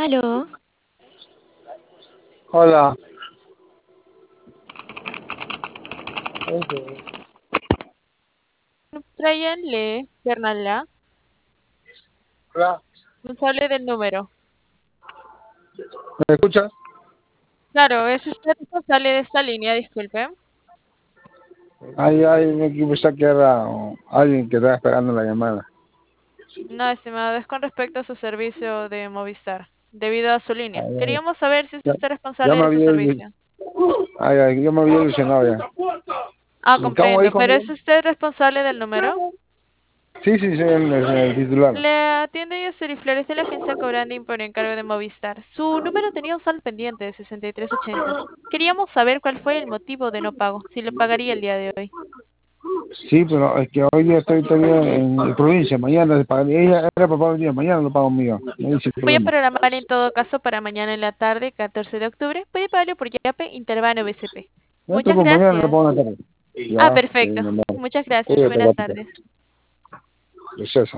Aló, Hola. Brian Lee Bernal, Hola. responsable del número. ¿Me escuchas? Claro, es usted responsable de esta línea, disculpe. Aquí pensé que era alguien que estaba esperando la llamada. No, estimado, es con respecto a su servicio de Movistar, debido a su línea. Ay, ay, Queríamos saber si es ya, usted ya responsable me de su había, servicio. ya me había ilusionado ya. Ah, ¿Cómo comprendo, dijo, pero amigo? ¿es usted responsable del número? Sí, sí, soy el titular. Le atiende Yoseri Flores de la agencia Cobranding por encargo de Movistar. Su número tenía un saldo pendiente de 6380. Queríamos saber cuál fue el motivo de no pago, si le pagaría el día de hoy. Sí, pero es que hoy día estoy todavía en provincia. Mañana le pago. Ella era para pagar el día. Mañana lo pago mío. No hay Voy a problema. programar en todo caso para mañana en la tarde, 14 de octubre. Puede pagarlo por Yape Intervano BCP. No te Muchas preocupes, mañana lo gracias. pago en la tarde. Ah, Ya, perfecto. normal. Muchas gracias. Cuídate, Buenas gatito. tardes. Precioso.